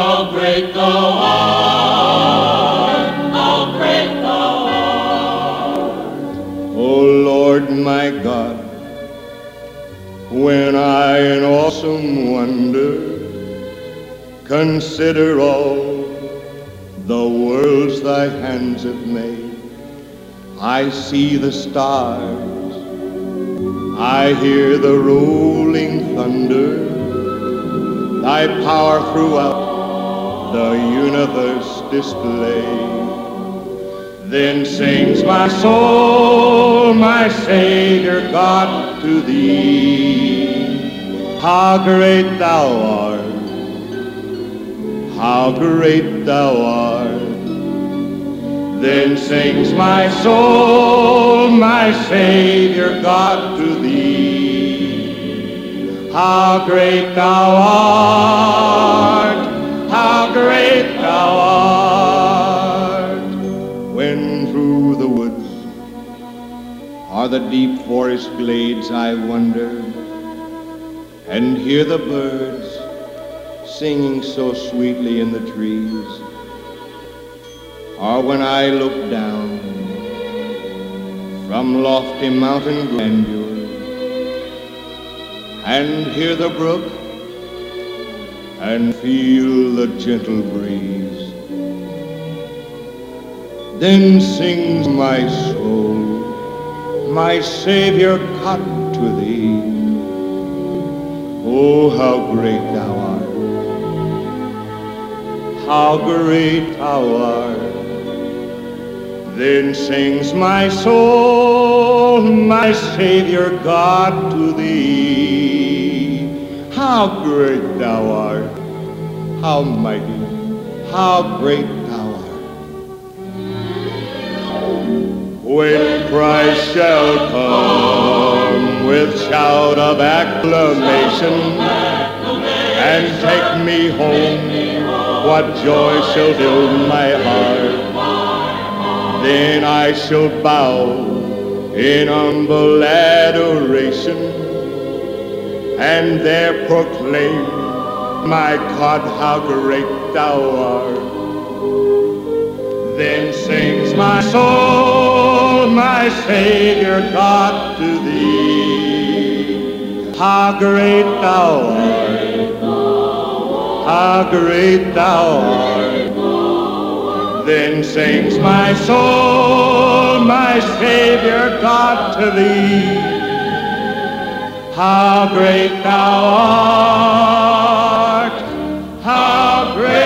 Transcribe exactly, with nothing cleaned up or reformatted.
how great thou art, how great thou art. O Lord my God, when I in awesome wonder consider all the worlds thy hands have made, I see the stars, I hear the rolling thunder, thy power throughout the universe display. Then sings my soul, my Savior God, to thee. How great thou art, how great thou art. Then sings my soul, my Savior God, to thee. How great thou art, how great thou art. When through the woods or the deep forest glades I wander and hear the birds singing so sweetly in the trees, or when I look down from lofty mountain grandeur and hear the brook and feel the gentle breeze, then sings my soul, my Savior God, to thee. Oh, how great thou art, how great thou art. Then sings my soul, my Savior God, to thee. How great thou art, how mighty, how great thou art. When Christ shall come with shout of acclamation and take me home, what joy shall fill my heart. Then I shall bow in humble adoration and there proclaim, my God, how great thou art. Then sings my soul, my Savior God, to thee. How great thou art, how great thou art. Then sings my soul, my Savior God, to thee. How great thou art, how great